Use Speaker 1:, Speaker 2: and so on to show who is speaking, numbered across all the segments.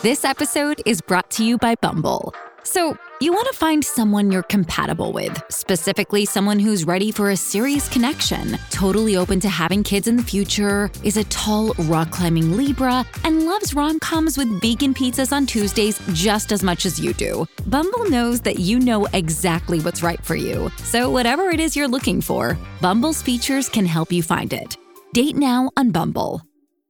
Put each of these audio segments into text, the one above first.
Speaker 1: This episode is brought to you by Bumble. So, you want to find someone you're compatible with, specifically someone who's ready for a serious connection, totally open to having kids in the future, is a tall, rock-climbing Libra, and loves rom-coms with vegan pizzas on Tuesdays just as much as you do. Bumble knows that you know exactly what's right for you. So whatever it is you're looking for, Bumble's features can help you find it. Date now on Bumble.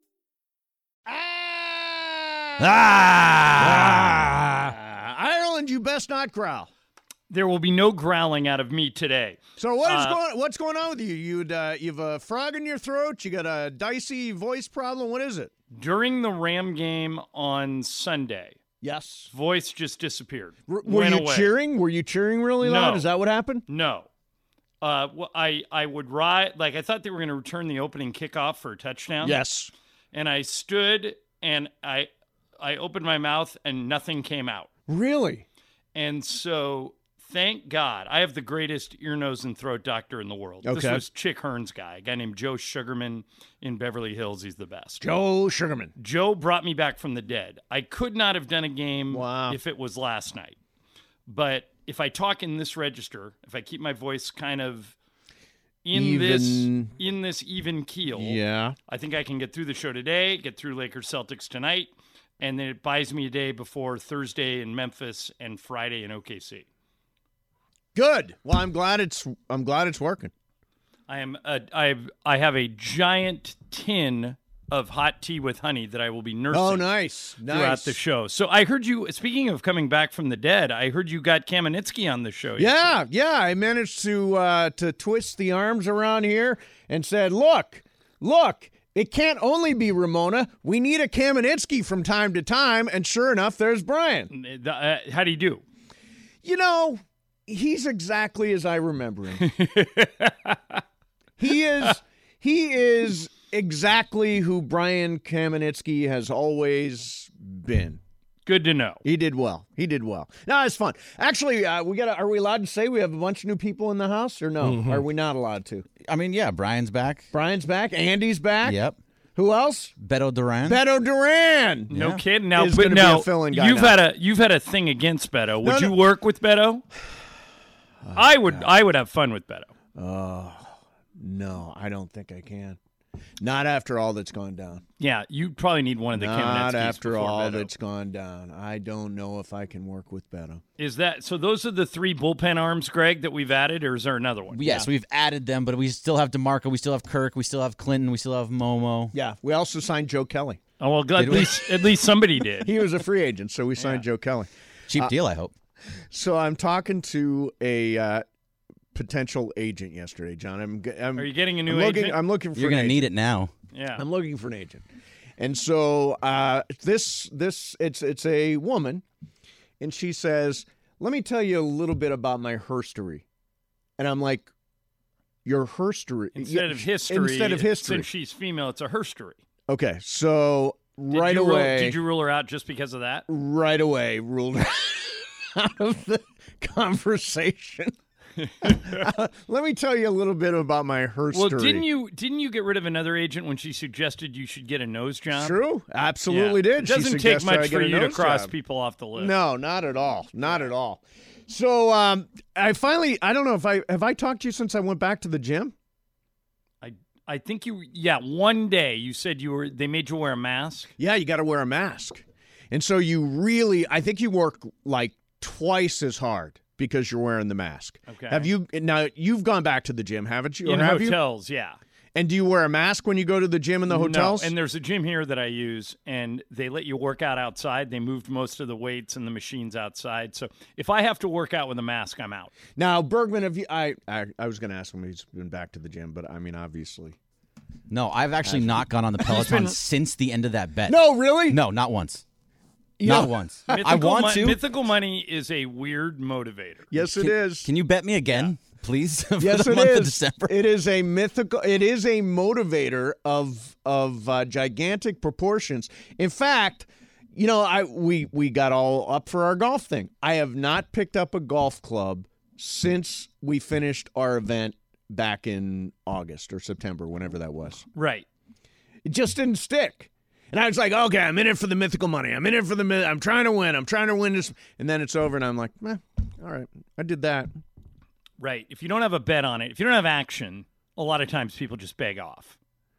Speaker 2: Ireland, you best not growl.
Speaker 3: There will be no growling out of me today.
Speaker 2: So what's going on with you? You've a frog in your throat? You got a dicey voice problem? What is it?
Speaker 3: During the Ram game on Sunday,
Speaker 2: Yes.
Speaker 3: voice just disappeared.
Speaker 2: Were you cheering? Were you cheering really loud?
Speaker 3: No.
Speaker 2: Is that what happened?
Speaker 3: No. I would ride, like I thought they were going to return the opening kickoff for a touchdown.
Speaker 2: Yes.
Speaker 3: And I stood and I opened my mouth and nothing came out.
Speaker 2: Really?
Speaker 3: And so, thank God, I have the greatest ear, nose, and throat doctor in the world.
Speaker 2: Okay.
Speaker 3: This was Chick Hearn's guy, a guy named Joe Sugarman in Beverly Hills. He's the best.
Speaker 2: Joe Sugarman.
Speaker 3: Joe brought me back from the dead. I could not have done a game
Speaker 2: Wow.
Speaker 3: if it was last night. But if I talk in this register, if I keep my voice kind of in this even keel,
Speaker 2: Yeah.
Speaker 3: I think I can get through the show today, get through Lakers Celtics tonight, and then it buys me a day before Thursday in Memphis and Friday in OKC.
Speaker 2: Good. Well, I'm glad it's working.
Speaker 3: I have a giant tin of hot tea with honey that I will be nursing.
Speaker 2: Oh, nice.
Speaker 3: Throughout the show. So I heard you, speaking of coming back from the dead, I heard you got Kamenetsky on the show.
Speaker 2: Yeah. I managed to twist the arms around here and said, look, it can't only be Ramona. We need a Kamenetsky from time to time. And sure enough, there's Brian.
Speaker 3: How do you do?
Speaker 2: You know, he's exactly as I remember him. He is exactly who Brian Kamenetsky has always been.
Speaker 3: Good to know.
Speaker 2: He did well. No, it's fun. Actually, are we allowed to say we have a bunch of new people in the house or no?
Speaker 4: Mm-hmm.
Speaker 2: Are we not allowed to?
Speaker 4: I mean, yeah, Brian's back.
Speaker 2: Brian's back. Andy's back.
Speaker 4: Yep.
Speaker 2: Who else?
Speaker 4: Beto Duran.
Speaker 2: Beto Duran.
Speaker 3: No
Speaker 4: Yeah.
Speaker 3: kidding. Now,
Speaker 2: Is
Speaker 3: but
Speaker 2: gonna be
Speaker 3: now
Speaker 2: a fill-in guy
Speaker 3: you've
Speaker 2: now.
Speaker 3: had a thing against Beto. Would
Speaker 2: No.
Speaker 3: you work with Beto? I would have fun with Beto.
Speaker 2: No, I don't think I can. Not after all that's gone down.
Speaker 3: Yeah, you'd probably need one of the
Speaker 2: Not
Speaker 3: Kamenetskys
Speaker 2: after
Speaker 3: before
Speaker 2: all
Speaker 3: Beto.
Speaker 2: that's gone down. I don't know if I can work with Beto.
Speaker 3: Is that so? Those are the three bullpen arms, Greg, that we've added, or is there another one?
Speaker 4: Yes, we've added them, but we still have DeMarco, we still have Kirk, we still have Clinton, we still have Momo.
Speaker 2: Yeah, we also signed Joe Kelly.
Speaker 3: Oh well, at least somebody did.
Speaker 2: He was a free agent, so we signed Joe Kelly.
Speaker 4: Cheap deal, I hope.
Speaker 2: So I'm talking to a potential agent yesterday, John.
Speaker 3: Are you getting a new agent?
Speaker 2: I'm looking for
Speaker 4: You're
Speaker 2: an
Speaker 4: going to
Speaker 2: agent.
Speaker 4: need it now.
Speaker 3: Yeah.
Speaker 2: I'm looking for an agent. And so it's a woman, and she says, let me tell you a little bit about my herstory. And I'm like, your herstory?
Speaker 3: Instead of history, since she's female, it's a herstory.
Speaker 2: Okay, so
Speaker 3: Did you rule her out just because of that?
Speaker 2: Right away, ruled her out of the conversation. Let me tell you a little bit about my herstory.
Speaker 3: Well, didn't you get rid of another agent when she suggested you should get a nose job?
Speaker 2: True, absolutely
Speaker 3: Yeah.
Speaker 2: did.
Speaker 3: It
Speaker 2: She
Speaker 3: doesn't take
Speaker 2: suggested I
Speaker 3: much
Speaker 2: get
Speaker 3: for
Speaker 2: a
Speaker 3: you to
Speaker 2: nose
Speaker 3: cross
Speaker 2: job.
Speaker 3: people off the list.
Speaker 2: No, not at all. Not at all. So I don't know if have I talked to you since I went back to the gym?
Speaker 3: I think one day you said they made you wear a mask.
Speaker 2: Yeah, you got to wear a mask. And so I think you work like twice as hard because you're wearing the mask.
Speaker 3: Okay.
Speaker 2: You've gone back to the gym, haven't you? Or
Speaker 3: In
Speaker 2: have
Speaker 3: hotels, yeah.
Speaker 2: And do you wear a mask when you go to the gym in the hotels?
Speaker 3: No, and there's a gym here that I use, and they let you work out outside. They moved most of the weights and the machines outside. So if I have to work out with a mask, I'm out.
Speaker 2: Now, Bergman, have you? I was going to ask him if he's been back to the gym, but I mean, obviously.
Speaker 4: No, I've actually not gone on the Peloton since the end of that bet.
Speaker 2: No, really?
Speaker 4: No, not once. Not once. I want to.
Speaker 3: Mythical money is a weird motivator.
Speaker 2: Yes, it is.
Speaker 4: Can you bet me again, please? For
Speaker 2: Yes,
Speaker 4: the
Speaker 2: it
Speaker 4: month
Speaker 2: is.
Speaker 4: of December.
Speaker 2: It is a mythical. It is a motivator of gigantic proportions. In fact, we got all up for our golf thing. I have not picked up a golf club since we finished our event back in August or September, whenever that was.
Speaker 3: Right.
Speaker 2: It just didn't stick. And I was like, okay, I'm in it for the mythical money. I'm in it for I'm trying to win. I'm trying to win this. And then it's over, and I'm like, all right, I did that.
Speaker 3: Right. If you don't have a bet on it, if you don't have action, a lot of times people just beg off.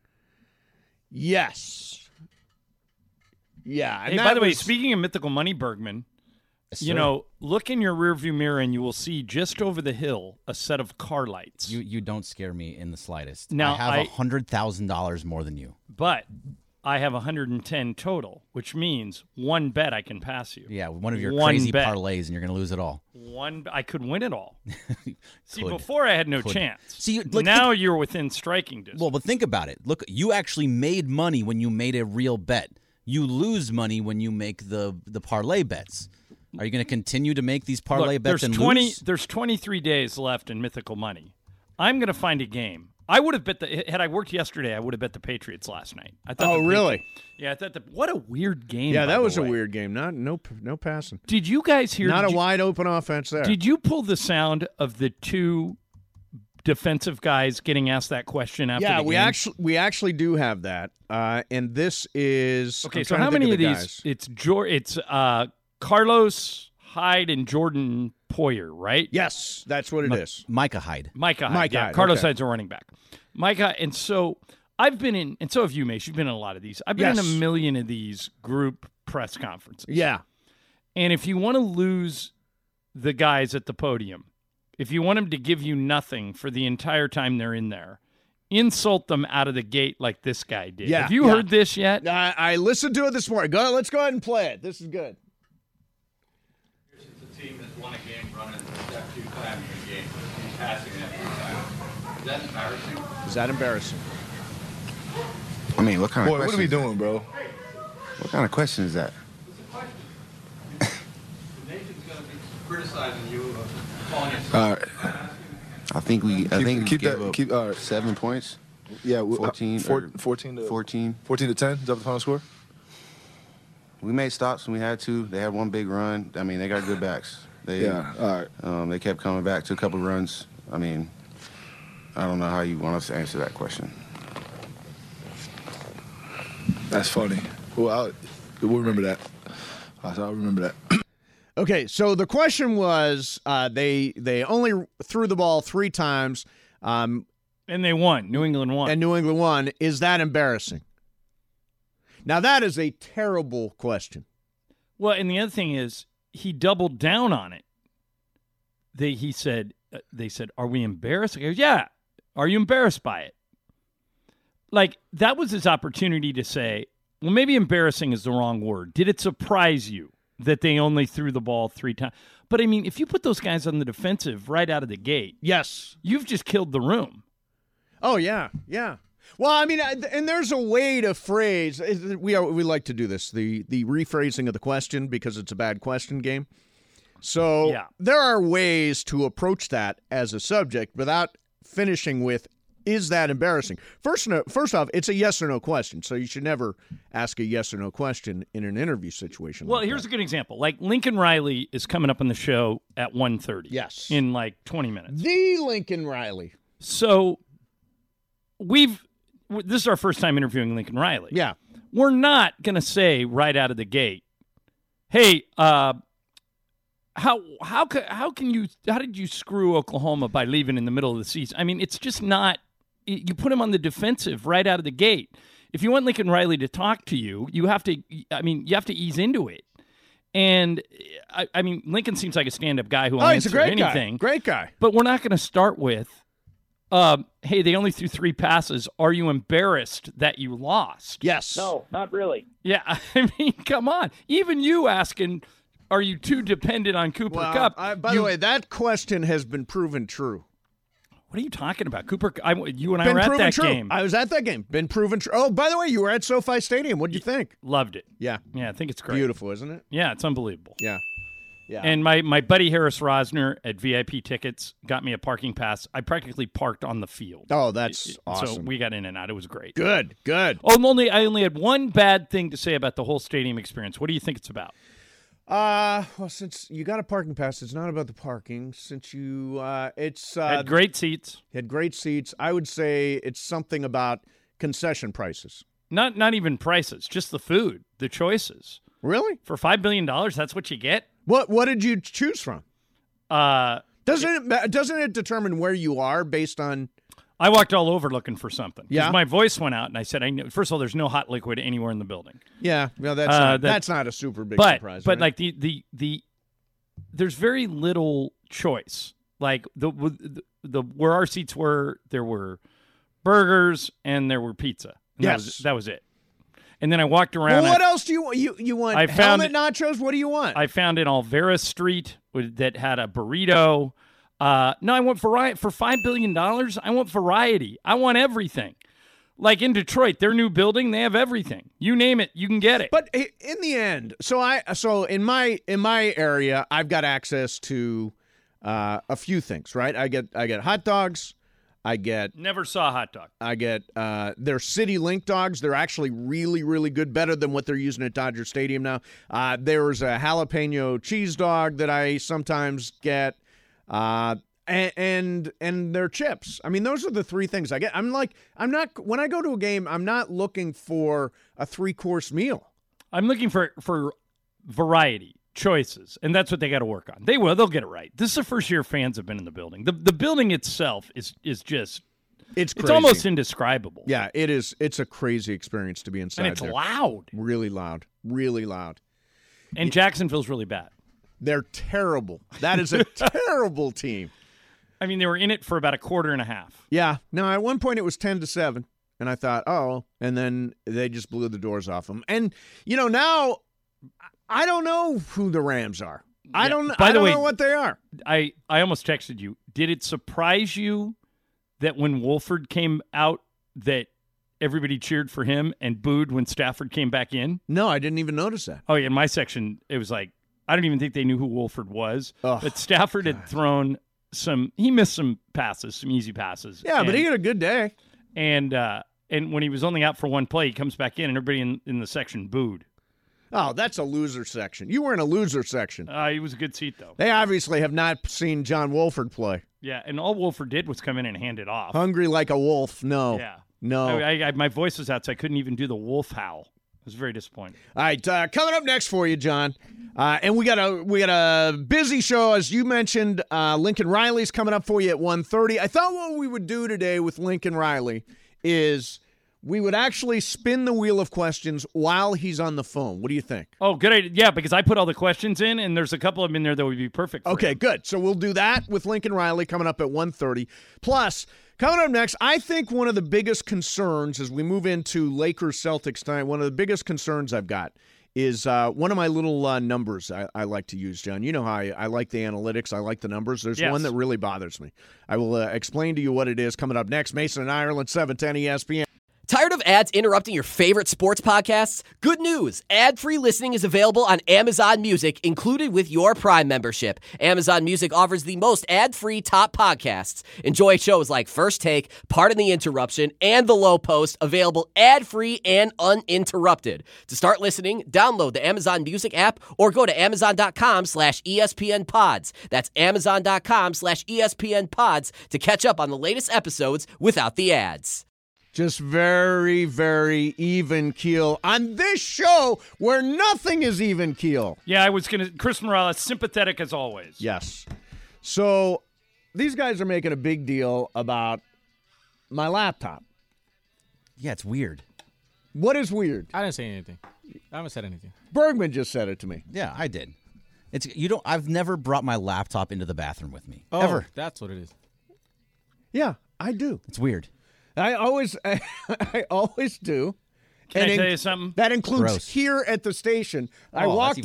Speaker 2: Yes. Yeah.
Speaker 3: Hey, by the way, speaking of mythical money, Bergman, you know, look in your rearview mirror and you will see just over the hill a set of car lights.
Speaker 4: You don't scare me in the slightest.
Speaker 3: Now,
Speaker 4: I have $100,000 more than you.
Speaker 3: But I have 110 total, which means one bet I can pass you.
Speaker 4: Yeah, one of your crazy parlays, and you're going to lose it all.
Speaker 3: I could win it all. See, before I had no chance.
Speaker 4: See,
Speaker 3: now you're within striking distance.
Speaker 4: Well, but think about it. Look, you actually made money when you made a real bet. You lose money when you make the parlay bets. Are you going to continue to make these parlay bets and lose?
Speaker 3: There's 23 days left in Mythical Money. I'm going to find a game. I would have bet had I worked yesterday, I would have bet the Patriots last night. I thought
Speaker 2: really?
Speaker 3: Yeah, I thought what a weird game.
Speaker 2: Yeah, that was a weird game. No passing.
Speaker 3: Did you guys hear?
Speaker 2: Not a wide open offense there.
Speaker 3: Did you pull the sound of the two defensive guys getting asked that question after the game?
Speaker 2: we actually do have that. And this is
Speaker 3: okay. So how many of these? It's Carlos Hyde and Jordan Poyer, right?
Speaker 2: Yes, that's what it is.
Speaker 4: Micah Hyde.
Speaker 3: Yeah, Carlos Hyde's a running back. Micah, and so I've been in, and so have you, Mace. You've been in a lot of these. I've been in a million of these group press conferences.
Speaker 2: Yeah.
Speaker 3: And if you want to lose the guys at the podium, if you want them to give you nothing for the entire time they're in there, insult them out of the gate like this guy did.
Speaker 2: Yeah,
Speaker 3: have you heard this yet?
Speaker 2: I listened to it this morning. Let's go ahead and play it. This is good.
Speaker 5: Team has won a game running step 2 time in a game, he's passing that 2 times. Is that embarrassing?
Speaker 2: Is that embarrassing?
Speaker 6: I mean, what kind of
Speaker 7: question? What are we doing, bro?
Speaker 6: What kind of question is that?
Speaker 5: It's a question. The nation's going to be criticizing you, calling it.
Speaker 6: All right. I think we gave up 7 points.
Speaker 7: Yeah,
Speaker 6: 14
Speaker 7: 14 to
Speaker 6: 14.
Speaker 7: 14 to 10. Is that the final score?
Speaker 6: We made stops when we had to. They had one big run. I mean, they got good backs.
Speaker 7: All right.
Speaker 6: They kept coming back to a couple runs. I mean, I don't know how you want us to answer that question.
Speaker 7: That's funny. Well, we'll remember that. I'll remember that.
Speaker 2: Okay, so the question was they only threw the ball 3 times.
Speaker 3: And they won. New England won.
Speaker 2: And New England won. Is that embarrassing? Now, that is a terrible question.
Speaker 3: Well, and the other thing is, he doubled down on it. They said, are we embarrassed? I go, yeah. Are you embarrassed by it? Like, that was his opportunity to say, well, maybe embarrassing is the wrong word. Did it surprise you that they only threw the ball 3 times? But, I mean, if you put those guys on the defensive right out of the gate,
Speaker 2: yes,
Speaker 3: you've just killed the room.
Speaker 2: Oh, yeah, yeah. Well, I mean, and there's a way to phrase. We like to do this, the rephrasing of the question, because it's a bad question game. So there are ways to approach that as a subject without finishing with, is that embarrassing? First off, it's a yes or no question, so you should never ask a yes or no question in an interview situation.
Speaker 3: Well, here's a good example. Like, Lincoln Riley is coming up on the show at 1:30.
Speaker 2: Yes.
Speaker 3: In like 20 minutes.
Speaker 2: The Lincoln Riley.
Speaker 3: So this is our first time interviewing Lincoln Riley.
Speaker 2: Yeah.
Speaker 3: We're not going to say right out of the gate, hey, how did you screw Oklahoma by leaving in the middle of the season? I mean, it's just not. You put him on the defensive right out of the gate. If you want Lincoln Riley to talk to you, you have to ease into it. And I mean, Lincoln seems like a stand-up guy who will answer anything.
Speaker 2: Great guy.
Speaker 3: But we're not going to start with, hey, they only threw 3 passes. Are you embarrassed that you lost?
Speaker 2: Yes.
Speaker 8: No, not really.
Speaker 3: Yeah, I mean, come on. Even you asking, are you too dependent on Cooper Kupp?
Speaker 2: By the way, that question has been proven true.
Speaker 3: What are you talking about? You and I were at that game.
Speaker 2: I was at that game. Been proven true. Oh, by the way, you were at SoFi Stadium. What did you think?
Speaker 3: Loved it.
Speaker 2: Yeah.
Speaker 3: Yeah, I think it's great.
Speaker 2: Beautiful, isn't it?
Speaker 3: Yeah, it's unbelievable.
Speaker 2: Yeah. Yeah.
Speaker 3: And my buddy Harris Rosner at VIP Tickets got me a parking pass. I practically parked on the field.
Speaker 2: Oh, that's awesome.
Speaker 3: So we got in and out. It was great.
Speaker 2: Good.
Speaker 3: Oh, I only had one bad thing to say about the whole stadium experience. What do you think it's about?
Speaker 2: Well, since you got a parking pass, it's not about the parking. Since you,
Speaker 3: had great seats.
Speaker 2: Had great seats. I would say it's something about concession prices.
Speaker 3: Not even prices, just the food, the choices.
Speaker 2: Really?
Speaker 3: For $5 billion, that's what you get?
Speaker 2: What did you choose from?
Speaker 3: Doesn't
Speaker 2: Doesn't it determine where you are based on?
Speaker 3: I walked all over looking for something. 'Cause
Speaker 2: Yeah.
Speaker 3: my voice went out, and I said, first of all, there's no hot liquid anywhere in the building.
Speaker 2: Yeah, well, that's not a super big surprise.
Speaker 3: But
Speaker 2: right?
Speaker 3: like the there's very little choice. Like the where our seats were, there were burgers and there were pizza. And
Speaker 2: Yes.
Speaker 3: that was it. And then I walked around.
Speaker 2: Well, what else do you want? You want
Speaker 3: I found
Speaker 2: helmet nachos? What do you want?
Speaker 3: I found an Alvera Street that had a burrito. No, I want variety. For $5 billion, I want variety. I want everything. Like in Detroit, their new building, they have everything. You name it, you can get it.
Speaker 2: But in the end, so in my area, I've got access to a few things, right? I get hot dogs.
Speaker 3: Never saw a hot dog.
Speaker 2: I get their City Link dogs. They're actually really, really good, better than what they're using at Dodger Stadium now. There's a jalapeno cheese dog that I sometimes get, and their chips. I mean, those are the three things I get. When I go to a game, I'm not looking for a 3-course meal. I'm
Speaker 3: looking for variety. Choices, and that's what they got to work on. They'll get it right. This is the first year fans have been in the building. The building itself is just
Speaker 2: it's
Speaker 3: almost indescribable.
Speaker 2: Yeah, it is. It's a crazy experience to be inside.
Speaker 3: And it's
Speaker 2: there.
Speaker 3: loud,
Speaker 2: really loud, really loud.
Speaker 3: And Jacksonville's really bad.
Speaker 2: They're terrible. That is a terrible team.
Speaker 3: I mean, they were in it for about a quarter and a half.
Speaker 2: Yeah. No, at one point it was 10-7, and I thought, and then they just blew the doors off them. And now. I don't know who the Rams are. I don't know what they are.
Speaker 3: I almost texted you. Did it surprise you that when Wolford came out that everybody cheered for him and booed when Stafford came back in?
Speaker 2: No, I didn't even notice that.
Speaker 3: Oh, yeah, in my section, it was like, I don't even think they knew who Wolford was.
Speaker 2: Oh,
Speaker 3: but Stafford had thrown he missed some passes, some easy passes.
Speaker 2: Yeah, but he had a good day.
Speaker 3: And when he was only out for one play, he comes back in and everybody in the section booed.
Speaker 2: Oh, that's a loser section. You were in a loser section.
Speaker 3: It was a good seat, though.
Speaker 2: They obviously have not seen John Wolford play.
Speaker 3: Yeah, and all Wolford did was come in and hand it off.
Speaker 2: Hungry like a wolf. No.
Speaker 3: Yeah.
Speaker 2: No.
Speaker 3: My voice was out, so I couldn't even do the wolf howl. I was very disappointed.
Speaker 2: All right, coming up next for you, John. And we got a busy show, as you mentioned. Lincoln Riley's coming up for you at 1:30. I thought what we would do today with Lincoln Riley is we would actually spin the wheel of questions while he's on the phone. What do you think?
Speaker 3: Oh, good idea. Yeah, because I put all the questions in, and there's a couple of them in there that would be perfect for
Speaker 2: Okay,
Speaker 3: him.
Speaker 2: Good. So we'll do that with Lincoln Riley coming up at 1:30. Plus, coming up next, I think one of the biggest concerns as we move into Lakers-Celtics tonight, one of the biggest concerns I've got is one of my little numbers I like to use, John. You know how I like the analytics. I like the numbers. There's one that really bothers me. I will explain to you what it is coming up next. Mason and Ireland, 710 ESPN.
Speaker 8: Tired of ads interrupting your favorite sports podcasts? Good news. Ad-free listening is available on Amazon Music, included with your Prime membership. Amazon Music offers the most ad-free top podcasts. Enjoy shows like First Take, Pardon the Interruption, and The Low Post, available ad-free and uninterrupted. To start listening, download the Amazon Music app or go to amazon.com/ESPN Pods. That's amazon.com/ESPN Pods to catch up on the latest episodes without the ads.
Speaker 2: Just very, very even keel on this show where nothing is even keel.
Speaker 3: Yeah, I was going to. Chris Morales, sympathetic as always.
Speaker 2: Yes. So these guys are making a big deal about my laptop.
Speaker 4: Yeah, it's weird.
Speaker 2: What is weird?
Speaker 9: I didn't say anything. I haven't said anything.
Speaker 2: Bergman just said it to me.
Speaker 4: Yeah, I did. I've never brought my laptop into the bathroom with me.
Speaker 9: Oh,
Speaker 4: ever.
Speaker 9: That's what it is.
Speaker 2: Yeah, I do.
Speaker 4: It's weird.
Speaker 2: I always do.
Speaker 3: Can I tell you something?
Speaker 2: That includes
Speaker 4: Gross.
Speaker 2: here at the station. I walked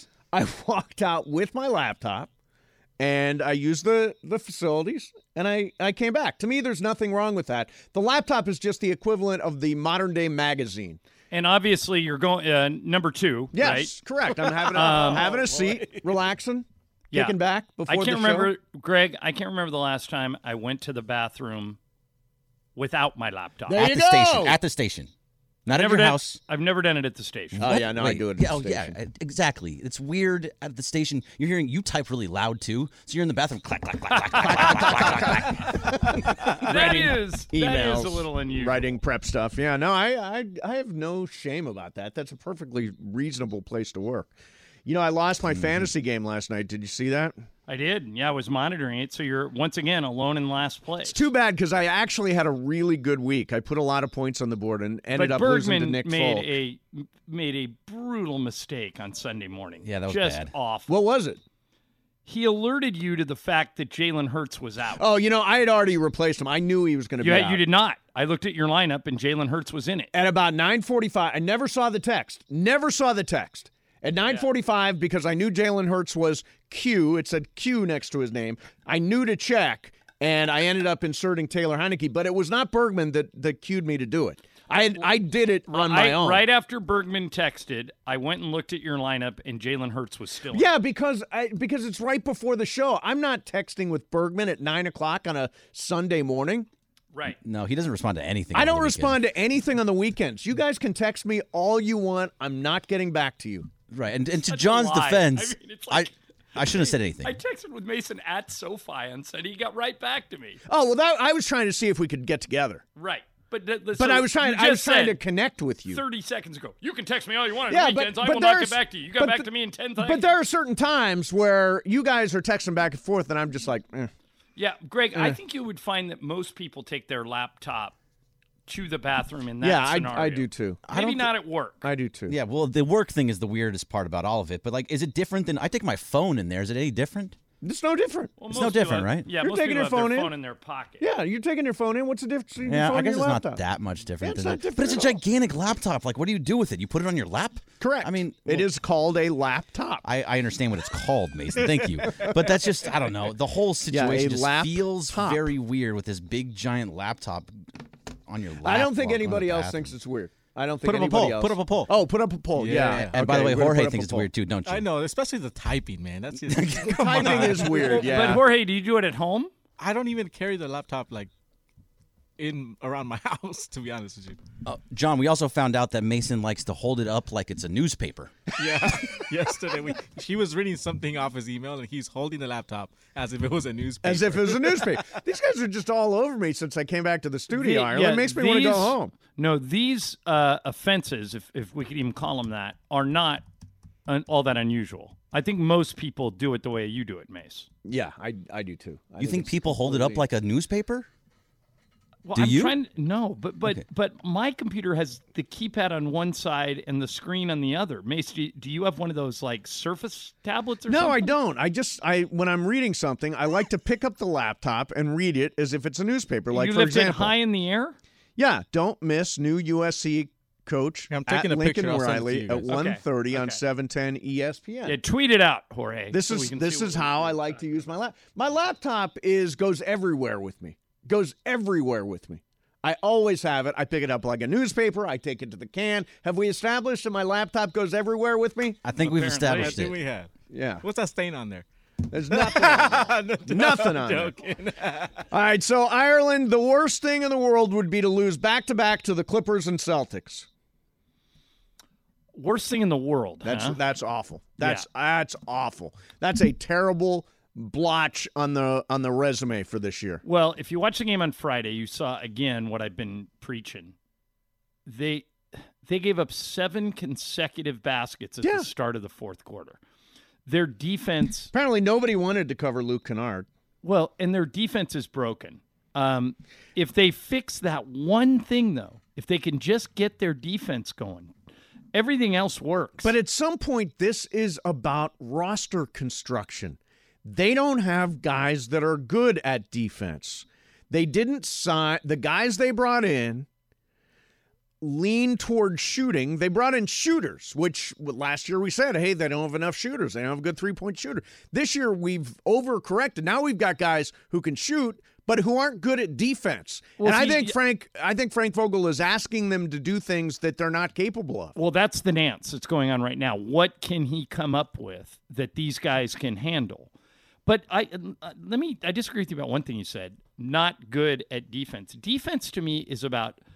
Speaker 2: out with my laptop, and I used the facilities, and I came back. To me, there's nothing wrong with that. The laptop is just the equivalent of the modern-day magazine.
Speaker 3: And obviously, you're going number 2,
Speaker 2: yes,
Speaker 3: right?
Speaker 2: Correct. I'm having a seat, relaxing, kicking back before the show.
Speaker 3: Greg, I can't remember the last time I went to the bathroom without my laptop.
Speaker 2: There
Speaker 4: At
Speaker 2: you
Speaker 4: the
Speaker 2: go.
Speaker 4: station. At the station. Not at your house.
Speaker 3: I've never done it at the station.
Speaker 2: Oh, yeah, no, I
Speaker 4: Wait,
Speaker 2: do it at
Speaker 4: yeah,
Speaker 2: the
Speaker 4: oh,
Speaker 2: station.
Speaker 4: yeah, exactly. It's weird at the station. You're hearing you type really loud too, so you're in the bathroom. Clack, clack, clack, clack, clack, clack, clack, clack.
Speaker 3: That is
Speaker 2: Emails,
Speaker 3: a little unusual.
Speaker 2: writing prep stuff. Yeah, no, I have no shame about that. That's a perfectly reasonable place to work. You know, I lost my fantasy game last night. Did you see that?
Speaker 3: I did. Yeah, I was monitoring it. So you're once again alone in last place.
Speaker 2: It's too bad because I actually had a really good week. I put a lot of points on the board and ended up losing to Nick Folk.
Speaker 3: made a brutal mistake on Sunday morning.
Speaker 4: Yeah, that was
Speaker 3: just
Speaker 4: bad.
Speaker 3: awful.
Speaker 2: What was it?
Speaker 3: He alerted you to the fact that Jalen Hurts was out.
Speaker 2: Oh, you know, I had already replaced him. I knew he was going to be out.
Speaker 3: You did not. I looked at your lineup, and Jalen Hurts was in it.
Speaker 2: At about 9:45, I never saw the text. At 9:45, because I knew Jalen Hurts was Q, it said Q next to his name, I knew to check, and I ended up inserting Taylor Heineke, but it was not Bergman that cued me to do it. I did it on my own.
Speaker 3: Right after Bergman texted, I went and looked at your lineup, and Jalen Hurts was still in.
Speaker 2: Yeah, because it's right before the show. I'm not texting with Bergman at 9 o'clock on a Sunday morning.
Speaker 3: Right.
Speaker 4: No, he doesn't respond to anything.
Speaker 2: I
Speaker 4: on the
Speaker 2: don't
Speaker 4: weekend.
Speaker 2: respond to anything on the weekends. You guys can text me all you want. I'm not getting back to you.
Speaker 4: Right, and to
Speaker 3: Such a
Speaker 4: John's
Speaker 3: lie.
Speaker 4: defense,
Speaker 3: I mean, it's like-
Speaker 4: I shouldn't have said anything.
Speaker 3: I texted with Mason at SoFi and said he got right back to me.
Speaker 2: Oh, well, I was trying to see if we could get together.
Speaker 3: Right. But
Speaker 2: I was trying to connect with you.
Speaker 3: 30 seconds ago. You can text me all you want on
Speaker 2: Yeah,
Speaker 3: weekends.
Speaker 2: but
Speaker 3: I will not
Speaker 2: there's-
Speaker 3: get back to you. You got back to me in 10 seconds.
Speaker 2: But there are certain times where you guys are texting back and forth, and I'm just like, eh.
Speaker 3: Yeah, Greg, I think you would find that most people take their laptop to the bathroom in that scenario.
Speaker 2: I do too.
Speaker 3: Maybe not at work.
Speaker 2: I do too.
Speaker 4: Yeah, well, the work thing is the weirdest part about all of it. But, like, is it different than I take my phone in there? Is it any different?
Speaker 2: It's no different.
Speaker 3: Well,
Speaker 4: It's
Speaker 3: most
Speaker 4: no
Speaker 3: people
Speaker 4: different,
Speaker 3: have-
Speaker 4: right?
Speaker 3: Yeah,
Speaker 2: You're
Speaker 3: most
Speaker 2: taking
Speaker 3: people
Speaker 2: your
Speaker 3: have their
Speaker 2: phone in.
Speaker 3: phone in their pocket.
Speaker 2: Yeah, you're taking your phone in. What's the difference between your
Speaker 4: Yeah,
Speaker 2: phone
Speaker 4: I
Speaker 2: and
Speaker 4: guess
Speaker 2: your
Speaker 4: it's
Speaker 2: laptop?
Speaker 4: not that much different.
Speaker 2: It's
Speaker 4: than
Speaker 2: not
Speaker 4: that. But it's a
Speaker 2: different at all.
Speaker 4: gigantic laptop. Like, what do you do with it? You put it on your lap?
Speaker 2: Correct.
Speaker 4: I mean,
Speaker 2: it is called a laptop.
Speaker 4: I understand what it's called, Mason. Thank you. But that's just, I don't know. The whole situation just feels
Speaker 2: laptop.
Speaker 4: very weird with this big, giant laptop on your lap.
Speaker 2: I don't think
Speaker 4: while going to
Speaker 2: anybody
Speaker 4: the
Speaker 2: else
Speaker 4: bathroom.
Speaker 2: thinks it's weird. I don't think
Speaker 4: Put up a
Speaker 2: anybody
Speaker 4: poll.
Speaker 2: else.
Speaker 4: Put up a poll.
Speaker 2: Oh, put up a poll. Yeah.
Speaker 4: And by the way,
Speaker 2: we're gonna
Speaker 4: Jorge
Speaker 2: put up
Speaker 4: thinks
Speaker 2: a
Speaker 4: it's
Speaker 2: poll.
Speaker 4: weird too, don't you?
Speaker 9: I know, especially the typing, man. That's just,
Speaker 2: Typing is weird. Yeah.
Speaker 3: But Jorge, do you do it at home?
Speaker 9: I don't even carry the laptop like in around my house, to be honest with you.
Speaker 4: John, we also found out that Mason likes to hold it up like it's a newspaper.
Speaker 9: Yeah, yesterday she was reading something off his email, and he's holding the laptop as if it was a newspaper.
Speaker 2: As if it was a newspaper. These guys are just all over me since I came back to the studio. It makes me want to go home.
Speaker 3: No, these offenses, if we could even call them that, are not all that unusual. I think most people do it the way you do it, Mace.
Speaker 2: Yeah, I do too.
Speaker 4: You think people hold it up like a newspaper?
Speaker 3: Well,
Speaker 4: Do you?
Speaker 3: But my computer has the keypad on one side and the screen on the other. Mace, do you have one of those like Surface tablets or something?
Speaker 2: No, I don't. When I'm reading something, I like to pick up the laptop and read it as if it's a newspaper. Like,
Speaker 3: you
Speaker 2: for
Speaker 3: lift it
Speaker 2: example,
Speaker 3: high in the air?
Speaker 2: Yeah, don't miss new USC coach
Speaker 9: I'm taking
Speaker 2: at
Speaker 9: a
Speaker 2: Lincoln
Speaker 9: picture. I'll send it to
Speaker 2: Riley
Speaker 9: you
Speaker 2: at
Speaker 9: guys.
Speaker 2: 1:30 on 710 ESPN.
Speaker 3: Yeah, tweet it out, Jorge.
Speaker 2: This
Speaker 3: so we
Speaker 2: is
Speaker 3: can
Speaker 2: this
Speaker 3: see
Speaker 2: is
Speaker 3: what
Speaker 2: how
Speaker 3: we
Speaker 2: I
Speaker 3: do.
Speaker 2: like to use my laptop. My laptop goes everywhere with me. Goes everywhere with me. I always have it. I pick it up like a newspaper. I take it to the can. Have we established that my laptop goes everywhere with me?
Speaker 4: I think we've
Speaker 3: Apparently.
Speaker 4: established
Speaker 9: I
Speaker 4: it.
Speaker 9: think we had.
Speaker 2: Yeah.
Speaker 9: What's that stain on there?
Speaker 2: There's nothing on there. Nothing on there.
Speaker 9: Joking.
Speaker 2: All right, so Ireland, the worst thing in the world would be to lose back-to-back to the Clippers and Celtics.
Speaker 3: Worst thing in the world. huh?
Speaker 2: That's awful. That's awful. That's a terrible blotch on the resume for this year.
Speaker 3: Well, if you watch the game on Friday, you saw again what I've been preaching. They gave up 7 consecutive baskets at the start of the fourth quarter. Their defense,
Speaker 2: Apparently nobody wanted to cover Luke Kennard.
Speaker 3: well, and their defense is broken. If they fix that one thing, though, if they can just get their defense going, everything else works.
Speaker 2: But at some point, this is about roster construction. They don't have guys that are good at defense. They didn't sign the guys they brought in. Lean toward shooting. They brought in shooters, which last year we said, hey, they don't have enough shooters. They don't have a good three-point shooter. This year we've overcorrected. Now we've got guys who can shoot, but who aren't good at defense.
Speaker 3: Well,
Speaker 2: and I
Speaker 3: see,
Speaker 2: think Frank Vogel is asking them to do things that they're not capable of.
Speaker 3: Well, that's the dance that's going on right now. What can he come up with that these guys can handle? But I disagree with you about one thing you said. Not good at defense. Defense to me is about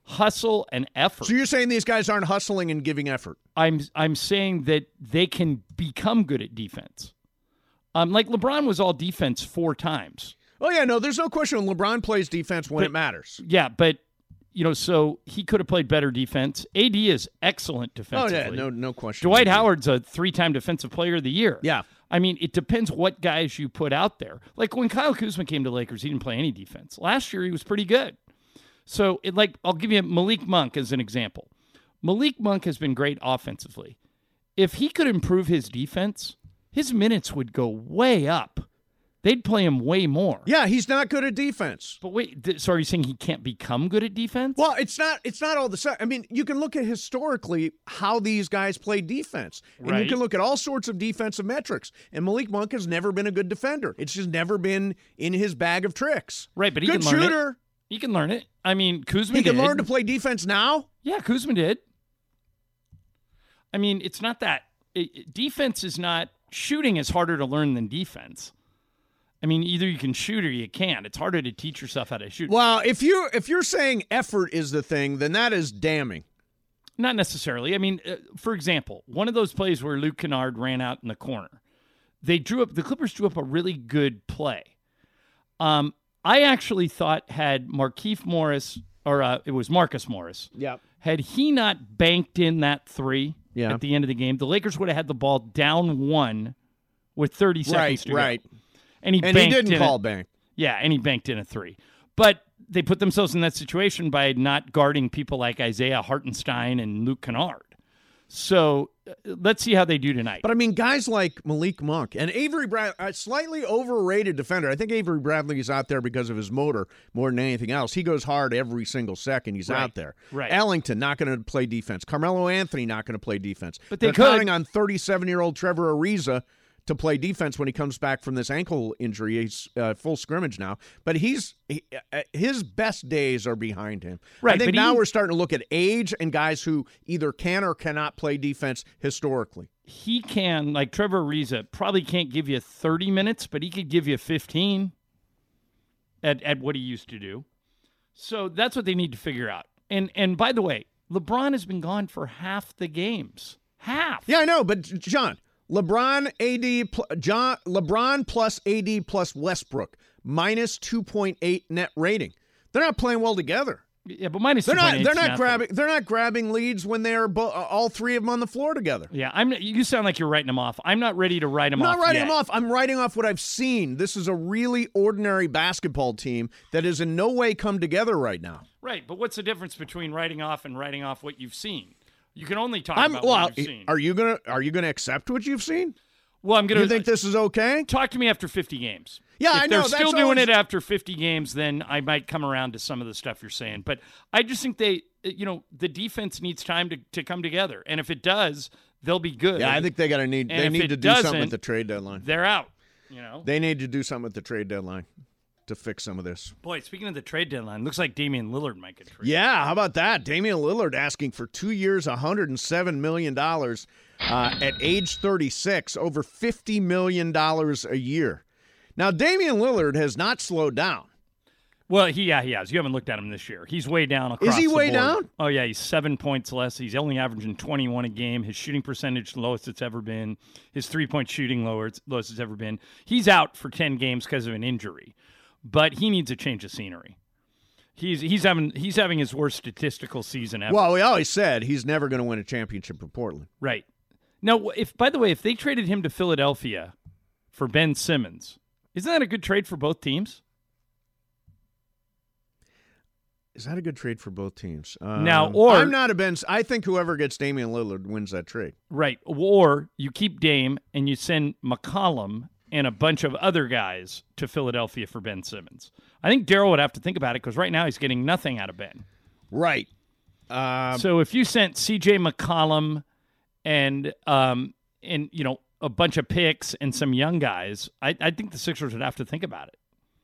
Speaker 3: hustle and effort.
Speaker 2: So you're saying these guys aren't hustling and giving effort?
Speaker 3: I'm saying that they can become good at defense. Like LeBron was all defense 4 times.
Speaker 2: Oh, yeah, no, there's no question LeBron plays defense when it matters.
Speaker 3: Yeah, but, so he could have played better defense. AD is excellent defensively.
Speaker 2: Oh, yeah, no question.
Speaker 3: Dwight Howard's a 3-time Defensive Player of the Year.
Speaker 2: Yeah.
Speaker 3: I mean, it depends what guys you put out there. Like when Kyle Kuzma came to Lakers, he didn't play any defense. Last year, he was pretty good. So, I'll give you Malik Monk as an example. Malik Monk has been great offensively. If he could improve his defense, his minutes would go way up. They'd play him way more.
Speaker 2: Yeah, he's not good at defense.
Speaker 3: But wait, so are you saying he can't become good at defense?
Speaker 2: Well, it's not all the same. I mean, you can look at historically how these guys play defense. And you can look at all sorts of defensive metrics. And Malik Monk has never been a good defender. It's just never been in his bag of tricks.
Speaker 3: Right, but he
Speaker 2: good
Speaker 3: can learn
Speaker 2: shooter.
Speaker 3: it. He can learn it. I mean, Kuzma
Speaker 2: He can
Speaker 3: did.
Speaker 2: learn to play defense now?
Speaker 3: Yeah, Kuzma did. I mean, it's not that. Defense is not... Shooting is harder to learn than defense. I mean, either you can shoot or you can't. It's harder to teach yourself how to shoot.
Speaker 2: Well, if you're saying effort is the thing, then that is damning.
Speaker 3: Not necessarily. I mean, for example, one of those plays where Luke Kennard ran out in the corner, the Clippers drew up a really good play. I actually thought had Markieff Morris, or it was Marcus Morris, had he not banked in that 3 at the end of the game, the Lakers would have had the ball down 1 with 30 seconds to go. Right. And he
Speaker 2: didn't call bank.
Speaker 3: Yeah, and he banked in a 3. But they put themselves in that situation by not guarding people like Isaiah Hartenstein and Luke Kennard. So let's see how they do tonight.
Speaker 2: But, I mean, guys like Malik Monk and Avery Bradley, a slightly overrated defender. I think Avery Bradley is out there because of his motor more than anything else. He goes hard every single second he's out there.
Speaker 3: Right.
Speaker 2: Ellington, not going to play defense. Carmelo Anthony, not going to play defense.
Speaker 3: But
Speaker 2: they're counting on 37-year-old Trevor Ariza to play defense when he comes back from this ankle injury. He's full scrimmage now. But his best days are behind him.
Speaker 3: Right,
Speaker 2: I think now we're starting to look at age and guys who either can or cannot play defense historically.
Speaker 3: He can, like Trevor Ariza, probably can't give you 30 minutes, but he could give you 15 at what he used to do. So that's what they need to figure out. And by the way, LeBron has been gone for half the games. Half.
Speaker 2: Yeah, I know, but John, LeBron plus AD plus Westbrook minus 2.8 net rating. They're not playing well together.
Speaker 3: Yeah, but minus
Speaker 2: they're not grabbing leads when they're all 3 of them on the floor together.
Speaker 3: Yeah, you sound like you're writing them off. I'm not ready to write them off.
Speaker 2: I'm not writing
Speaker 3: yet.
Speaker 2: them off. I'm writing off what I've seen. This is a really ordinary basketball team that has in no way come together right now.
Speaker 3: Right, but what's the difference between writing off and writing off what you've seen? You can only talk about what you've seen.
Speaker 2: Are you gonna accept what you've seen?
Speaker 3: Well, I'm gonna.
Speaker 2: You think this is okay?
Speaker 3: Talk to me after 50 games.
Speaker 2: Yeah,
Speaker 3: if
Speaker 2: I know.
Speaker 3: They're still doing it after 50 games, then I might come around to some of the stuff you're saying. But I just think the defense needs time to come together, and if it does, they'll be good.
Speaker 2: Yeah, I think they need to do something at the trade deadline.
Speaker 3: They're out.
Speaker 2: They need to do something at the trade deadline to fix some of this.
Speaker 3: Boy, speaking of the trade deadline, looks like Damian Lillard might get traded.
Speaker 2: Yeah, how about that? Damian Lillard asking for 2 years, $107 million at age 36, over $50 million a year. Now, Damian Lillard has not slowed down.
Speaker 3: Well, he has. You haven't looked at him this year. He's way down across the board.
Speaker 2: Is he way down?
Speaker 3: Oh, yeah. He's 7 points less. He's only averaging 21 a game. His shooting percentage, lowest it's ever been. His three-point shooting, lowest it's ever been. He's out for 10 games because of an injury. But he needs a change of scenery. He's having his worst statistical season ever.
Speaker 2: Well, we always said he's never going to win a championship for Portland.
Speaker 3: Right. Now, by the way, if they traded him to Philadelphia for Ben Simmons, isn't that a good trade for both teams?
Speaker 2: Is that a good trade for both teams?
Speaker 3: I'm
Speaker 2: not a Ben. I think whoever gets Damian Lillard wins that trade.
Speaker 3: Right. Or you keep Dame and you send McCollum and a bunch of other guys to Philadelphia for Ben Simmons. I think Daryl would have to think about it because right now he's getting nothing out of Ben.
Speaker 2: Right.
Speaker 3: So if you sent C.J. McCollum and a bunch of picks and some young guys, I think the Sixers would have to think about it.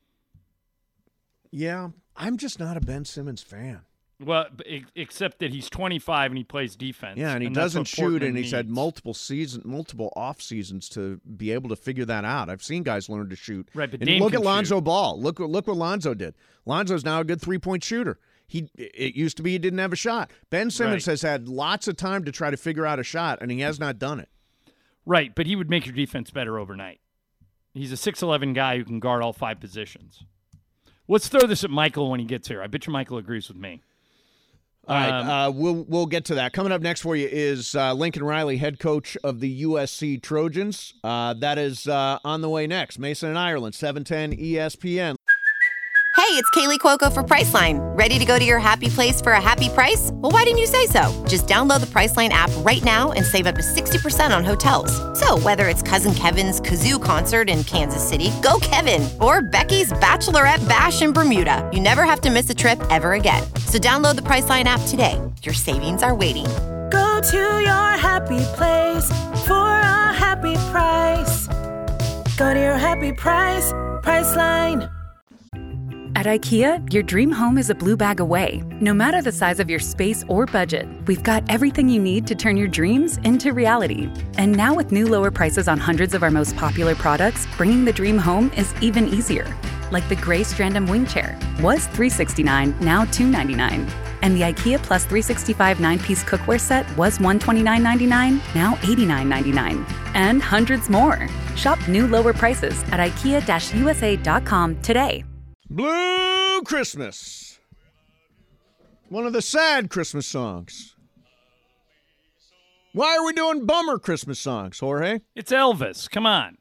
Speaker 2: Yeah, I'm just not a Ben Simmons fan.
Speaker 3: Well, except that he's 25 and he plays defense.
Speaker 2: Yeah, and he doesn't shoot, and he's had multiple off seasons to be able to figure that out. I've seen guys learn to shoot.
Speaker 3: Right, but
Speaker 2: and
Speaker 3: Dame
Speaker 2: look at Lonzo
Speaker 3: shoot.
Speaker 2: Ball. Look what Lonzo did. Lonzo's now a good 3-point shooter. It used to be he didn't have a shot. Ben Simmons has had lots of time to try to figure out a shot, and he has not done it.
Speaker 3: Right, but he would make your defense better overnight. He's a 6'11" guy who can guard all 5 positions. Let's throw this at Michael when he gets here. I bet you Michael agrees with me.
Speaker 2: All right, we'll get to that. Coming up next for you is Lincoln Riley, head coach of the USC Trojans. That is on the way next. Mason and Ireland, 710 ESPN.
Speaker 10: Hey, it's Kaylee Cuoco for Priceline. Ready to go to your happy place for a happy price? Well, why didn't you say so? Just download the Priceline app right now and save up to 60% on hotels. So whether it's Cousin Kevin's Kazoo Concert in Kansas City, go Kevin, or Becky's Bachelorette Bash in Bermuda, you never have to miss a trip ever again. So download the Priceline app today. Your savings are waiting.
Speaker 11: Go to your happy place for a happy price. Go to your happy price, Priceline.
Speaker 12: At IKEA, your dream home is a blue bag away. No matter the size of your space or budget, we've got everything you need to turn your dreams into reality. And now with new lower prices on hundreds of our most popular products, bringing the dream home is even easier. Like the gray Strandom wing chair. Was $369, now $299. And the IKEA Plus 365 9-piece cookware set was $129.99, now $89.99. And hundreds more. Shop new lower prices at IKEA-USA.com today.
Speaker 2: Blue Christmas. One of the sad Christmas songs. Why are we doing bummer Christmas songs, Jorge?
Speaker 3: It's Elvis. Come on.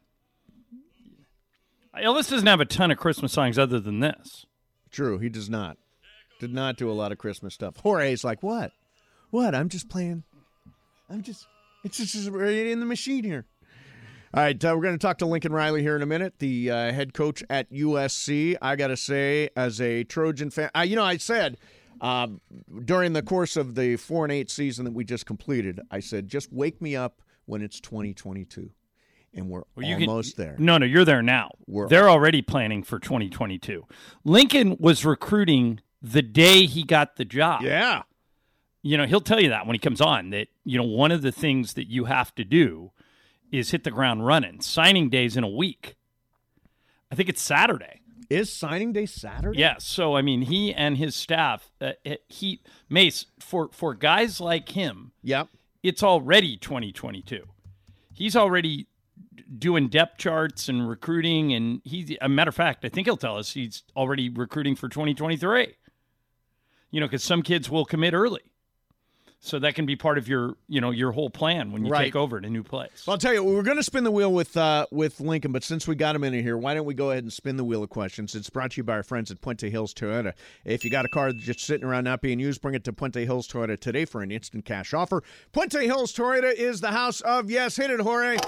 Speaker 3: Elvis doesn't have a ton of Christmas songs other than this.
Speaker 2: True, he does not. Did not do a lot of Christmas stuff. Jorge's like, what? What? I'm just playing. It's just right in the machine here. All right, we're going to talk to Lincoln Riley here in a minute, the head coach at USC. I got to say, as a Trojan fan, I said during the course of the 4-8 season that we just completed, I said, just wake me up when it's 2022. And we're almost there.
Speaker 3: No, you're there now. They're already planning for 2022. Lincoln was recruiting the day he got the job.
Speaker 2: Yeah.
Speaker 3: He'll tell you that when he comes on, that, one of the things that you have to do is hit the ground running. Signing day's in a week. I think it's Saturday.
Speaker 2: Is signing day Saturday?
Speaker 3: Yes. So, he and his staff, Mace, for guys like him,
Speaker 2: yep,
Speaker 3: it's already 2022. He's already doing depth charts and recruiting, and a matter of fact, I think he'll tell us he's already recruiting for 2023. Because some kids will commit early. So that can be part of your whole plan when you take over at a new place.
Speaker 2: Well, I'll tell you, we were going to spin the wheel with Lincoln, but since we got him in here, why don't we go ahead and spin the wheel of questions? It's brought to you by our friends at Puente Hills Toyota. If you got a car that's just sitting around not being used, bring it to Puente Hills Toyota today for an instant cash offer. Puente Hills Toyota is the house of yes. Hit it, Jorge.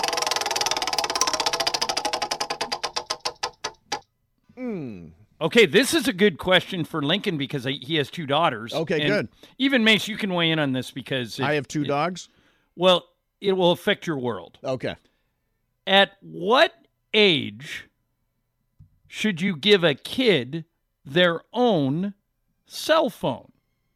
Speaker 3: Okay, this is a good question for Lincoln because he has 2 daughters.
Speaker 2: Okay, good.
Speaker 3: Even Mace, you can weigh in on this because
Speaker 2: I have 2 dogs.
Speaker 3: Well, it will affect your world.
Speaker 2: Okay.
Speaker 3: At what age should you give a kid their own cell phone?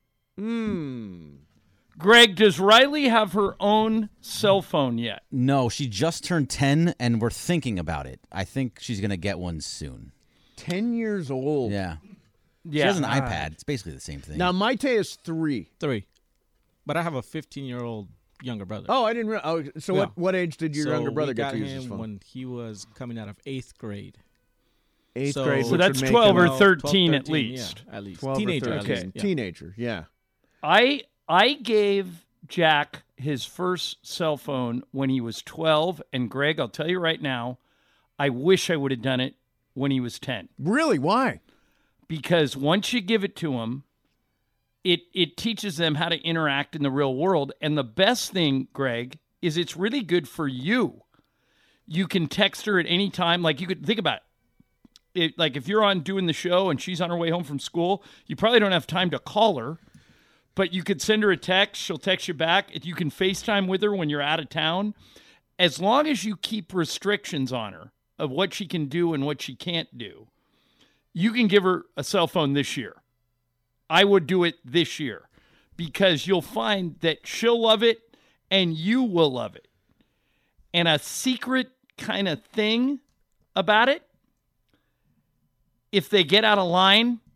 Speaker 3: Greg, does Riley have her own cell phone yet?
Speaker 4: No, she just turned 10, and we're thinking about it. I think she's going to get one soon.
Speaker 2: 10 years old.
Speaker 4: Yeah. She has an iPad. It's basically the same thing.
Speaker 2: Now, Maite is 3.
Speaker 9: But I have a 15-year-old younger brother.
Speaker 2: Oh, I didn't realize. So what age did your younger brother get to use his phone?
Speaker 9: When he was coming out of 8th grade.
Speaker 2: 8th grade.
Speaker 3: So that's 12 or 13 at least.
Speaker 9: Yeah, at least.
Speaker 2: 12
Speaker 9: Teenager.
Speaker 2: At least. Teenager, yeah.
Speaker 3: I gave Jack his first cell phone when he was 12. And Greg, I'll tell you right now, I wish I would have done it when he was 10.
Speaker 2: Really? Why?
Speaker 3: Because once you give it to them, it teaches them how to interact in the real world. And the best thing, Greg, is it's really good for you. You can text her at any time. Like, you could think about it. Like, if you're on doing the show and she's on her way home from school, you probably don't have time to call her, but you could send her a text. She'll text you back. You can FaceTime with her when you're out of town. As long as you keep restrictions on her of what she can do and what she can't do, you can give her a cell phone this year. I would do it this year because you'll find that she'll love it and you will love it. And a secret kind of thing about it, if they get out of line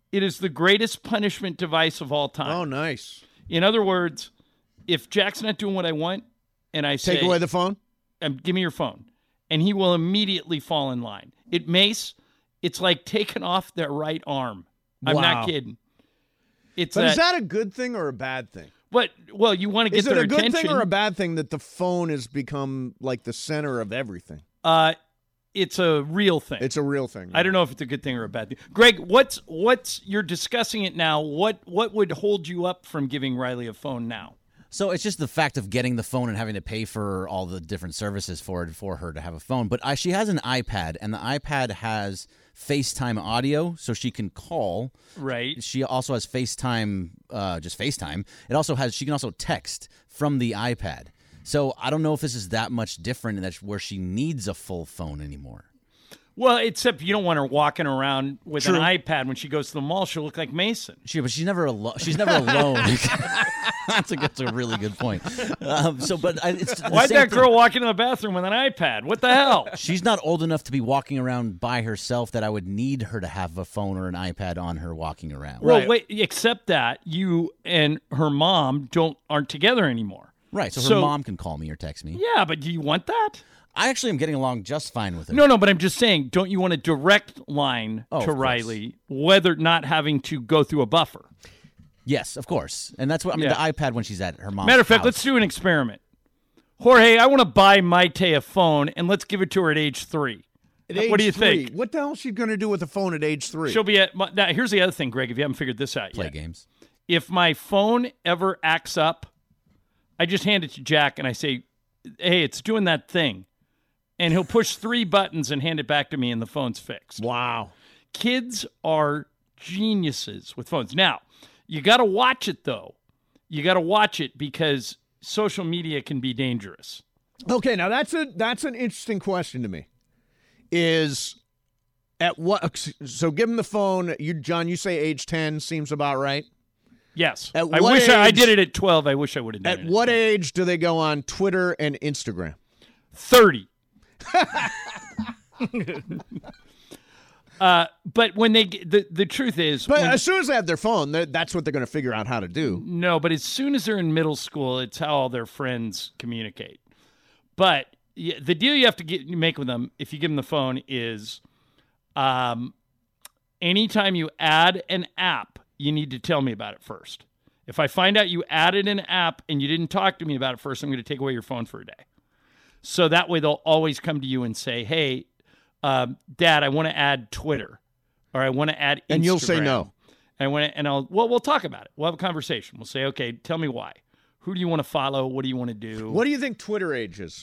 Speaker 3: It is the greatest punishment device of all time.
Speaker 2: Oh, nice.
Speaker 3: In other words, if Jack's not doing what I want, and I say,
Speaker 2: take away the phone,
Speaker 3: give me your phone, and he will immediately fall in line. It's like taking off their right arm. I'm not kidding.
Speaker 2: Is that a good thing or a bad thing?
Speaker 3: Well, you want to get their attention.
Speaker 2: Is it a good thing or a bad thing that the phone has become like the center of everything?
Speaker 3: It's a real thing.
Speaker 2: It's a real thing.
Speaker 3: I don't know if it's a good thing or a bad thing. Greg, you're discussing it now. What would hold you up from giving Riley a phone now?
Speaker 4: So it's just the fact of getting the phone and having to pay for all the different services for her to have a phone. But she has an iPad, and the iPad has FaceTime audio, so she can call.
Speaker 3: Right.
Speaker 4: She also has FaceTime, just FaceTime. She can also text from the iPad. So I don't know if this is that much different and that's where she needs a full phone anymore.
Speaker 3: Well, except you don't want her walking around with an iPad when she goes to the mall. She'll look like Mason.
Speaker 4: But she's never alone. She's never alone. That's a really good point.
Speaker 3: Why'd that girl walk into the bathroom with an iPad? What the hell?
Speaker 4: She's not old enough to be walking around by herself that I would need her to have a phone or an iPad on her walking around.
Speaker 3: Well, wait, except that you and her mom aren't together anymore.
Speaker 4: Right, so her mom can call me or text me.
Speaker 3: Yeah, but do you want that?
Speaker 4: I actually am getting along just fine with her.
Speaker 3: No, but I'm just saying, don't you want a direct line to Riley, whether not having to go through a buffer?
Speaker 4: Yes, of course. And that's what the iPad when she's at her mom's
Speaker 3: Matter of fact,
Speaker 4: house.
Speaker 3: let's do an experiment. Jorge, I want to buy Maite a phone, and let's give it to her at age 3. What do you think?
Speaker 2: What the hell is she going to do with a phone at age 3?
Speaker 3: She'll be now, here's the other thing, Greg, if you haven't figured this out yet.
Speaker 4: Play games.
Speaker 3: If my phone ever acts up, I just hand it to Jack and I say, hey, it's doing that thing. And he'll push 3 buttons and hand it back to me and the phone's fixed.
Speaker 2: Wow.
Speaker 3: Kids are geniuses with phones. Now, you got to watch it, though. You got to watch it because social media can be dangerous.
Speaker 2: Okay, now that's an interesting question to me. So give him the phone. John, you say age 10 seems about right?
Speaker 3: Yes. I did it at 12. I wish I would have done it.
Speaker 2: At what age do they go on Twitter and Instagram?
Speaker 3: 30. But when the truth is...
Speaker 2: But as soon as they have their phone, that's what they're going to figure out how to do.
Speaker 3: No, but as soon as they're in middle school, it's how all their friends communicate. But the deal you have to make with them, if you give them the phone, is anytime you add an app, you need to tell me about it first. If I find out you added an app and you didn't talk to me about it first, I'm going to take away your phone for a day. So that way they'll always come to you and say, hey, Dad, I want to add Twitter or I want to add Instagram.
Speaker 2: And you'll say no.
Speaker 3: We'll talk about it. We'll have a conversation. We'll say, okay, tell me why. Who do you want to follow? What do you want to do?
Speaker 2: What do you think Twitter age is?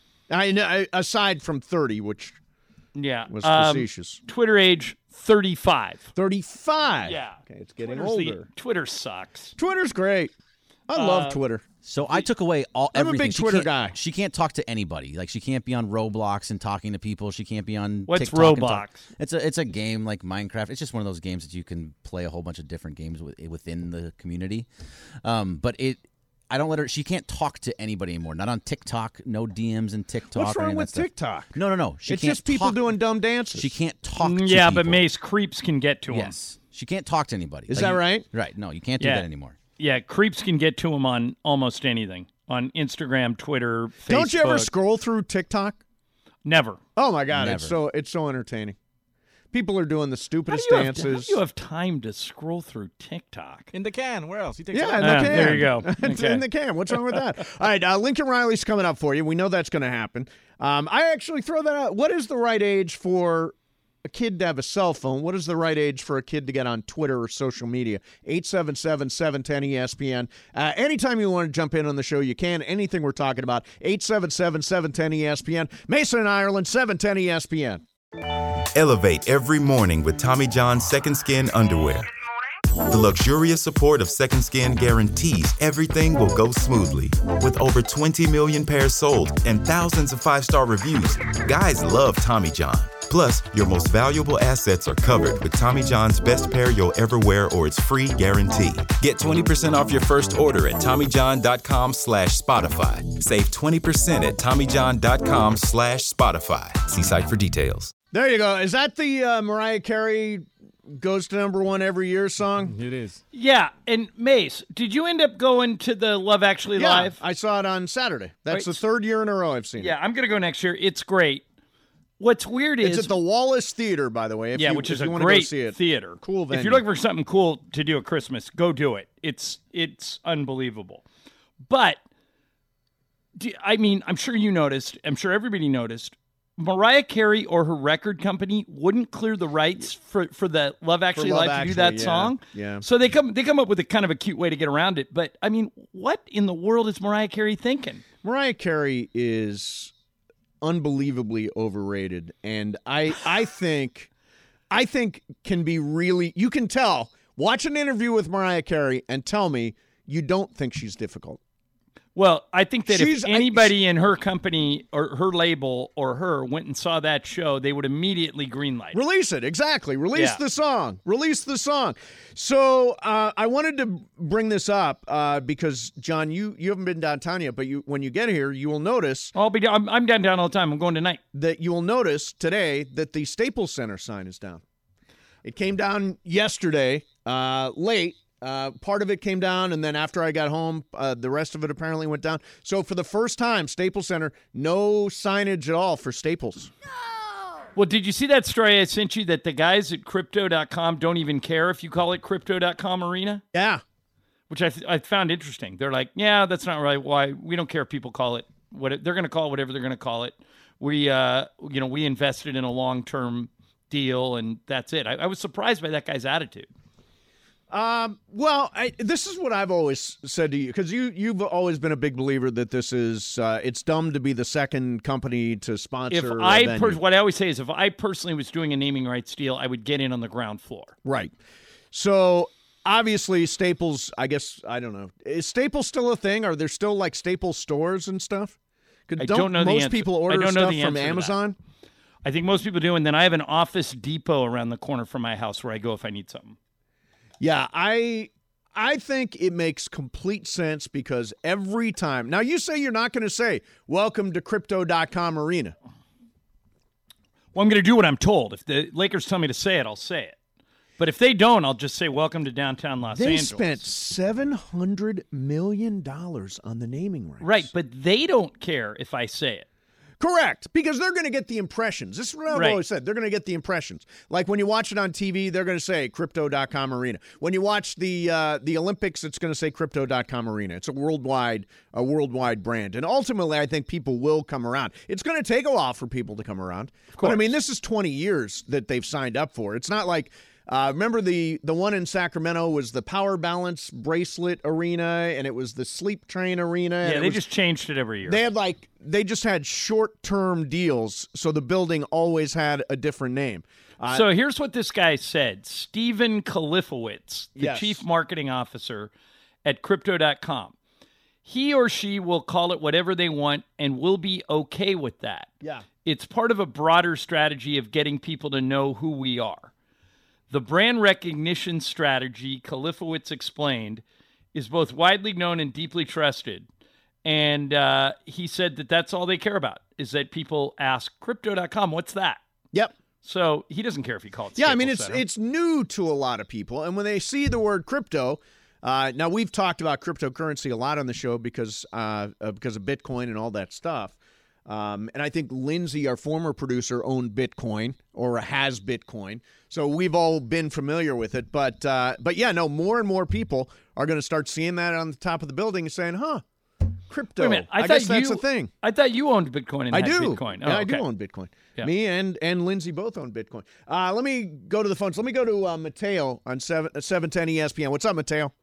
Speaker 2: Aside from 30, which was facetious.
Speaker 3: Twitter age 35.
Speaker 2: 35?
Speaker 3: Yeah.
Speaker 2: Okay, it's getting older.
Speaker 3: Twitter sucks.
Speaker 2: Twitter's great. I love Twitter.
Speaker 4: So I took away everything.
Speaker 2: I'm a big Twitter guy.
Speaker 4: She can't talk to anybody. Like, she can't be on Roblox and talking to people. She can't be on
Speaker 3: What's
Speaker 4: TikTok.
Speaker 3: Roblox?
Speaker 4: It's a game like Minecraft. It's just one of those games that you can play a whole bunch of different games within the community. But I don't let her. She can't talk to anybody anymore. Not on TikTok. No DMs in TikTok.
Speaker 2: What's wrong with TikTok?
Speaker 4: No.
Speaker 2: It's just people doing dumb dances.
Speaker 4: She can't talk to
Speaker 3: Yeah,
Speaker 4: people.
Speaker 3: but Mace, creeps can get to him.
Speaker 4: Yes. She can't talk to anybody.
Speaker 2: Is that right?
Speaker 4: Right. No, you can't do that anymore.
Speaker 3: Yeah, creeps can get to him on almost anything. On Instagram, Twitter, Facebook.
Speaker 2: Don't you ever scroll through TikTok?
Speaker 3: Never.
Speaker 2: Oh, my God.
Speaker 4: Never.
Speaker 2: It's so entertaining. People are doing the stupidest
Speaker 3: How
Speaker 2: dances.
Speaker 3: do you have time to scroll through TikTok?
Speaker 9: In the can. Where else?
Speaker 2: In the can.
Speaker 3: There you go.
Speaker 2: It's
Speaker 3: Okay.
Speaker 2: in the can. What's wrong with that? All right, Lincoln Riley's coming up for you. We know that's going to happen. I actually throw that out. What is the right age for a kid to have a cell phone? What is the right age for a kid to get on Twitter or social media? 877-710-ESPN. Anytime you want to jump in on the show, you can. Anything we're talking about, 877-710-ESPN. Mason and Ireland, 710 ESPN.
Speaker 13: Elevate every morning with Tommy John's Second Skin underwear. The luxurious support of Second Skin guarantees everything will go smoothly. With over 20 million pairs sold and thousands of 5-star reviews, guys love Tommy John. Plus, your most valuable assets are covered with Tommy John's best pair you'll ever wear or its free guarantee. Get 20% off your first order at TommyJohn.com/Spotify. Save 20% at TommyJohn.com/Spotify. See site for details.
Speaker 2: There you go. Is that the Mariah Carey goes to number one every year song?
Speaker 9: It is.
Speaker 3: Yeah, and Mace, did you end up going to the Love Actually Live?
Speaker 2: I saw it on Saturday. That's the third year in a row I've seen it.
Speaker 3: Yeah, I'm going to go next year. It's great. What's weird is...
Speaker 2: It's at the Wallace Theater, by the way.
Speaker 3: Which is a
Speaker 2: wanna
Speaker 3: great
Speaker 2: go see it.
Speaker 3: theater.
Speaker 2: Cool venue.
Speaker 3: If you're looking for something cool to do at Christmas, go do it. It's unbelievable. But, I'm sure you noticed, I'm sure everybody noticed, Mariah Carey or her record company wouldn't clear the rights for the Love Actually Live to do that song.
Speaker 2: Yeah.
Speaker 3: So they come up with a kind of a cute way to get around it. But, what in the world is Mariah Carey thinking?
Speaker 2: Mariah Carey is unbelievably overrated, and I think can be really, you can tell, watch an interview with Mariah Carey and tell me you don't think she's difficult.
Speaker 3: Well, I think that if anybody in her company or her label or her went and saw that show, they would immediately greenlight it.
Speaker 2: Release it, exactly. Release the song. Release the song. So I wanted to bring this up because, John, you haven't been downtown yet, but when you get here, you will notice.
Speaker 3: I'm downtown all the time. I'm going tonight.
Speaker 2: That you will notice today that the Staples Center sign is down. It came down yesterday late. Part of it came down, and then after I got home, the rest of it apparently went down. So for the first time, Staples Center, no signage at all for Staples.
Speaker 3: Well, did you see that story I sent you that the guys at Crypto.com don't even care if you call it Crypto.com Arena?
Speaker 2: Yeah.
Speaker 3: Which I found interesting. They're like, yeah, that's not right. Why? We don't care if people call it what they're going to call it, whatever they're going to call it. We, we invested in a long-term deal, and that's it. I was surprised by that guy's attitude.
Speaker 2: This is what I've always said to you, because you've always been a big believer that this is it's dumb to be the second company to sponsor.
Speaker 3: What I always say is, if I personally was doing a naming rights deal, I would get in on the ground floor.
Speaker 2: Right. So obviously Staples, I guess, I don't know, is Staples still a thing? Are there still like Staples stores and stuff?
Speaker 3: I don't know the answer.
Speaker 2: Most people order stuff from Amazon.
Speaker 3: I think most people do, and then I have an Office Depot around the corner from my house where I go if I need something.
Speaker 2: Yeah, I think it makes complete sense because every time. Now, you say you're not going to say, welcome to Crypto.com Arena.
Speaker 3: Well, I'm going to do what I'm told. If the Lakers tell me to say it, I'll say it. But if they don't, I'll just say, welcome to downtown Los Angeles.
Speaker 2: They spent $700 million on the naming rights.
Speaker 3: Right, but they don't care if I say it.
Speaker 2: Correct, because they're going to get the impressions. This is what I've always said. They're going to get the impressions. Like when you watch it on TV, they're going to say Crypto.com Arena. When you watch the Olympics, it's going to say Crypto.com Arena. It's a worldwide brand. And ultimately, I think people will come around. It's going to take a while for people to come around. But, I mean, this is 20 years that they've signed up for. It's not like remember the one in Sacramento was the Power Balance Bracelet Arena, and it was the Sleep Train Arena.
Speaker 3: Yeah, they just changed it every year.
Speaker 2: They just had short-term deals, so the building always had a different name.
Speaker 3: So here's what this guy said. Stephen Kalifowitz, the chief marketing officer at Crypto.com. He or she will call it whatever they want, and we'll be okay with that.
Speaker 2: Yeah.
Speaker 3: It's part of a broader strategy of getting people to know who we are. The brand recognition strategy, Kalifowitz explained, is both widely known and deeply trusted. And he said that that's all they care about, is that people ask, Crypto.com, what's that?
Speaker 2: Yep.
Speaker 3: So he doesn't care if you call it
Speaker 2: Staples
Speaker 3: Center.
Speaker 2: I mean, it's new to a lot of people. And when they see the word crypto, now we've talked about cryptocurrency a lot on the show because of Bitcoin and all that stuff. And I think Lindsay, our former producer, owned Bitcoin or has Bitcoin. So we've all been familiar with it. But yeah, no, more and more people are going to start seeing that on the top of the building and saying, crypto.
Speaker 3: Wait a minute.
Speaker 2: I guess that's a thing.
Speaker 3: I thought you owned Bitcoin and
Speaker 2: I
Speaker 3: had
Speaker 2: do.
Speaker 3: Bitcoin.
Speaker 2: I do own Bitcoin.
Speaker 3: Yeah.
Speaker 2: Me and Lindsay both own Bitcoin. Let me go to the phones. Let me go to Mateo on 710 ESPN. What's up, Mateo?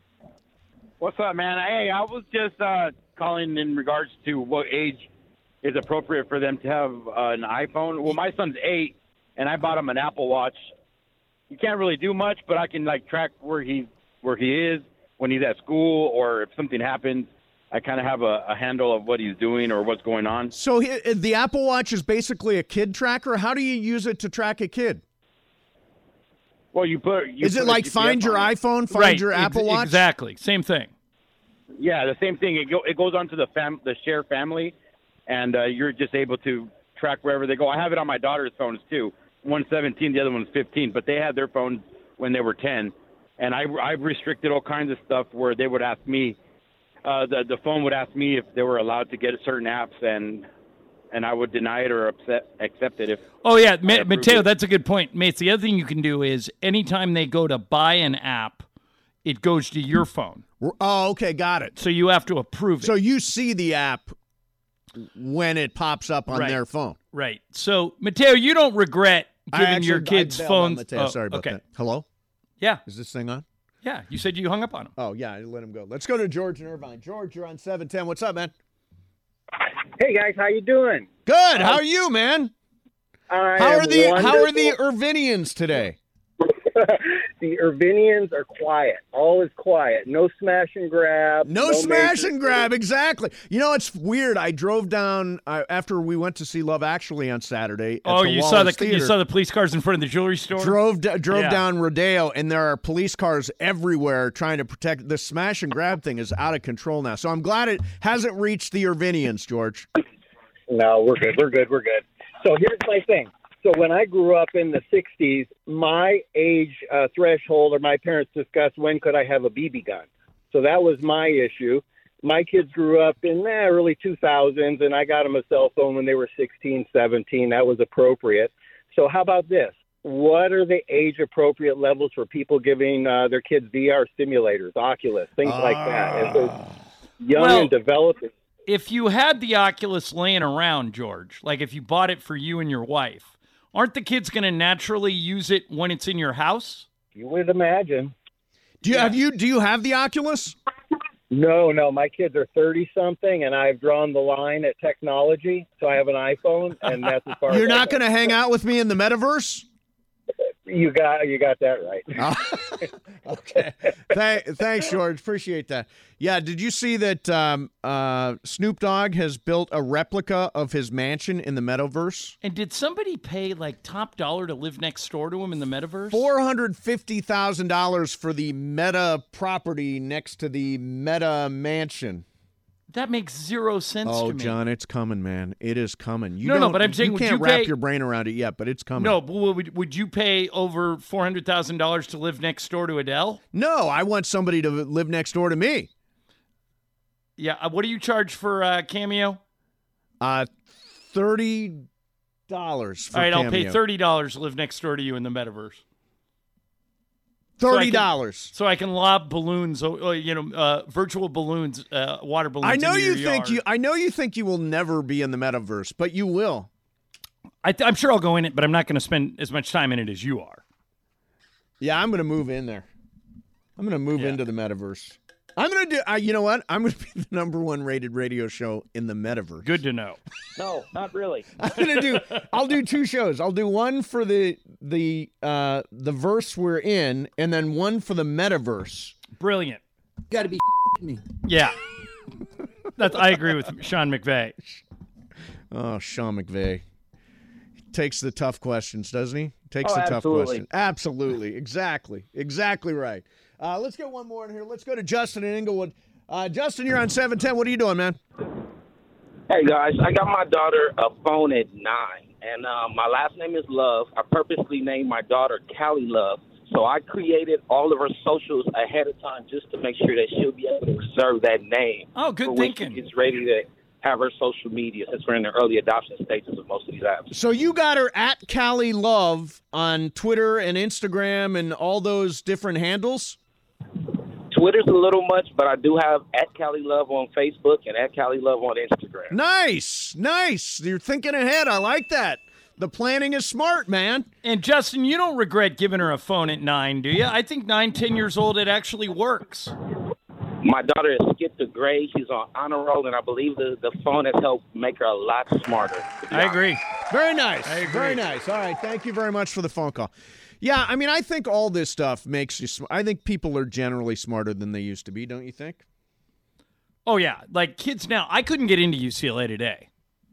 Speaker 14: What's up, man? Hey, I was just calling in regards to what age is appropriate for them to have an iPhone. Well, my son's 8, and I bought him an Apple Watch. You can't really do much, but I can track where he is when he's at school, or if something happens, I kind of have a handle of what he's doing or what's going on.
Speaker 2: So the Apple Watch is basically a kid tracker. How do you use it to track a kid?
Speaker 14: Well,
Speaker 2: is it like find your iPhone, find your Apple Watch?
Speaker 3: Exactly, same thing.
Speaker 14: Yeah, the same thing. It goes onto the Share family, and you're just able to track wherever they go. I have it on my daughter's phones too. one's 17, the other one's 15, but they had their phones when they were 10. And I've restricted all kinds of stuff where they would ask me, the phone would ask me if they were allowed to get certain apps, and I would deny it or accept it.
Speaker 3: Oh, yeah, Mateo, that's a good point. Mates, the other thing you can do is anytime they go to buy an app, it goes to your phone.
Speaker 2: Oh, okay, got it.
Speaker 3: So you have to approve it.
Speaker 2: So you see the app when it pops up on their phone.
Speaker 3: Right. So, Mateo, you don't regret giving your kids phones.
Speaker 2: Mateo, sorry about that. Hello?
Speaker 3: Yeah.
Speaker 2: Is this thing on?
Speaker 3: Yeah. You said you hung up on him.
Speaker 2: Oh, yeah, I let him go. Let's go to George in Irvine. George, you're on 710. What's up, man?
Speaker 15: Hey, guys. How you doing?
Speaker 2: Good. How are you, man? How are the Irvinians today?
Speaker 15: The Irvinians are quiet. All is quiet. No smash and grab.
Speaker 2: No smash and grab, exactly. You know, it's weird. I drove down after we went to see Love Actually on Saturday.
Speaker 3: You saw the police cars in front of the jewelry store?
Speaker 2: Drove down Rodeo, and there are police cars everywhere trying to protect. The smash and grab thing is out of control now. So I'm glad it hasn't reached the Irvinians, George.
Speaker 15: No, we're good. So here's my thing. So when I grew up in the 60s, my age threshold, or my parents discussed when could I have a BB gun. So that was my issue. My kids grew up in early 2000s, and I got them a cell phone when they were 16, 17. That was appropriate. So how about this? What are the age-appropriate levels for people giving their kids VR stimulators, Oculus, things like that? If they're young and developing.
Speaker 3: If you had the Oculus laying around, George, like if you bought it for you and your wife, aren't the kids going to naturally use it when it's in your house?
Speaker 15: You would imagine.
Speaker 2: Do you have the Oculus?
Speaker 15: No. My kids are 30-something, and I've drawn the line at technology. So I have an iPhone, and that's as far as
Speaker 2: You're not going to hang out with me in the metaverse?
Speaker 15: You got that right.
Speaker 2: Okay. Thanks, George. Appreciate that. Yeah, did you see that Snoop Dogg has built a replica of his mansion in the metaverse?
Speaker 3: And did somebody pay like top dollar to live next door to him in the metaverse?
Speaker 2: $450,000 for the Meta property next to the Meta mansion.
Speaker 3: That makes zero sense to me.
Speaker 2: Oh, John, it's coming, man. It is coming.
Speaker 3: But I'm saying,
Speaker 2: you can't wrap your brain around it yet, but it's coming.
Speaker 3: No, but would you pay over $400,000 to live next door to Adele?
Speaker 2: No, I want somebody to live next door to me.
Speaker 3: Yeah, what do you charge for Cameo?
Speaker 2: $30 for
Speaker 3: All right,
Speaker 2: Cameo.
Speaker 3: I'll pay $30 to live next door to you in the metaverse.
Speaker 2: $30.
Speaker 3: So I can lob balloons, virtual balloons, water balloons.
Speaker 2: I know
Speaker 3: into
Speaker 2: you
Speaker 3: your
Speaker 2: think
Speaker 3: yard.
Speaker 2: I know you think you will never be in the metaverse, but you will.
Speaker 3: I'm sure I'll go in it, but I'm not going to spend as much time in it as you are.
Speaker 2: Yeah, I'm going to move in there. I'm going to move into the metaverse. I'm going to do. You know what? I'm going to be the #1 rated radio show in the metaverse.
Speaker 3: Good to know.
Speaker 15: No, not really.
Speaker 2: I'll do 2 shows. I'll do one for the verse we're in, and then one for the metaverse.
Speaker 3: Brilliant.
Speaker 4: Got to be me.
Speaker 3: Yeah. I agree with Sean McVay.
Speaker 2: Oh, Sean McVay. He takes the tough questions, doesn't he? Takes the tough
Speaker 15: absolutely.
Speaker 2: questions. Absolutely. Exactly right. Let's get one more in here. Let's go to Justin in Inglewood. Justin, you're on 710. What are you doing, man?
Speaker 16: Hey, guys. I got my daughter a phone at 9, and my last name is Love. I purposely named my daughter Callie Love, so I created all of her socials ahead of time just to make sure that she'll be able to preserve that name.
Speaker 3: Oh, good
Speaker 16: for
Speaker 3: thinking.
Speaker 16: When she gets ready to have her social media, since we're in the early adoption stages of most of these apps.
Speaker 2: So you got her at Callie Love on Twitter and Instagram and all those different handles?
Speaker 16: Twitter's a little much, but I do have at Callie Love on Facebook and at Callie Love on Instagram.
Speaker 2: Nice. You're thinking ahead. I like that. The planning is smart, man.
Speaker 3: And Justin, you don't regret giving her a phone at 9, do you? I think 9, 10 years old, it actually works.
Speaker 16: My daughter has skipped a grade. She's on honor roll, and I believe the phone has helped make her a lot smarter.
Speaker 3: I agree.
Speaker 2: Very nice.
Speaker 3: I agree.
Speaker 2: Very nice. All right. Thank you very much for the phone call. Yeah, I mean, I think all this stuff makes you I think people are generally smarter than they used to be, don't you think?
Speaker 3: Oh, yeah. Like kids now, I couldn't get into UCLA today.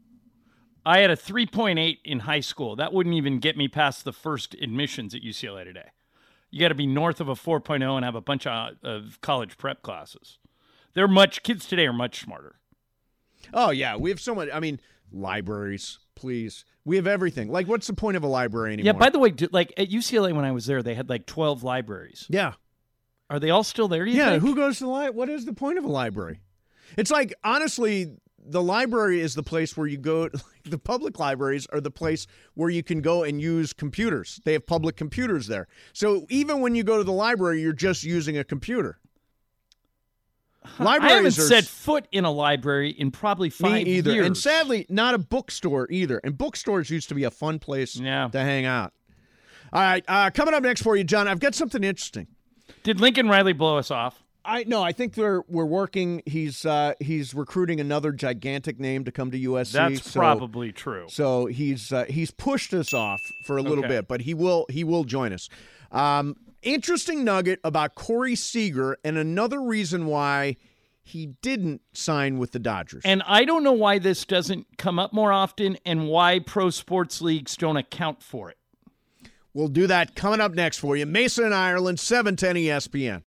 Speaker 3: I had a 3.8 in high school. That wouldn't even get me past the first admissions at UCLA today. You got to be north of a 4.0 and have a bunch of college prep classes. Kids today are much smarter.
Speaker 2: Oh, yeah. We have so much. I mean, libraries, please. We have everything. Like, what's the point of a library anymore?
Speaker 3: Yeah, by the way, like at UCLA when I was there, they had like 12 libraries.
Speaker 2: Yeah.
Speaker 3: Are they all still there, do you
Speaker 2: Yeah,
Speaker 3: think?
Speaker 2: who goes to the library? What is the point of a library? It's like, honestly, the library is the place where you go. The public libraries are the place where you can go and use computers. They have public computers there. So even when you go to the library, you're just using a computer. Libraries
Speaker 3: I haven't
Speaker 2: are
Speaker 3: set foot in a library in probably 5
Speaker 2: me either.
Speaker 3: years.
Speaker 2: And sadly, not a bookstore either. And bookstores used to be a fun place to hang out. All right, coming up next for you, John, I've got something interesting.
Speaker 3: Did Lincoln Riley blow us off?
Speaker 2: I think we're working. He's recruiting another gigantic name to come to USC.
Speaker 3: That's probably true.
Speaker 2: So he's pushed us off for a little bit, but he will join us. Interesting nugget about Corey Seager and another reason why he didn't sign with the Dodgers.
Speaker 3: And I don't know why this doesn't come up more often and why pro sports leagues don't account for it.
Speaker 2: We'll do that coming up next for you. Mason and Ireland, 710 ESPN.